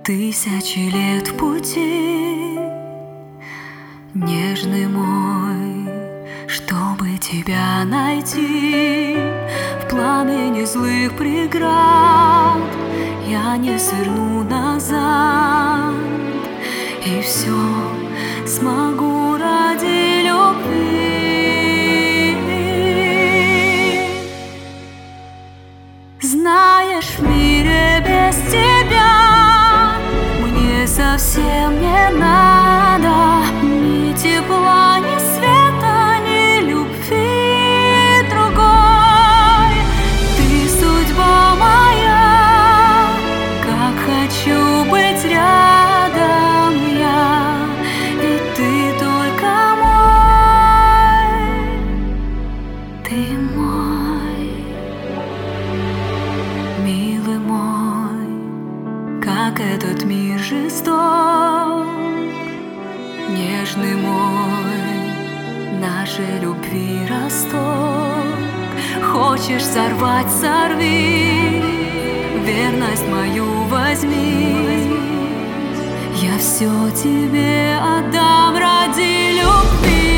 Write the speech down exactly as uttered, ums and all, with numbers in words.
Тысячи лет в пути, нежный мой, чтобы тебя найти. В пламени злых преград я не сверну назад, и все смогу ради любви. Знаешь, в мире без тебя мне совсем не надо ни тепла, ни света, ни любви другой. Ты судьба моя, как хочу быть рядом я, ведь ты только мой, ты мой, милый мой, как этот мир жесток, нежный мой, нашей любви росток. Хочешь сорвать — сорви, верность мою возьми, я все тебе отдам ради любви.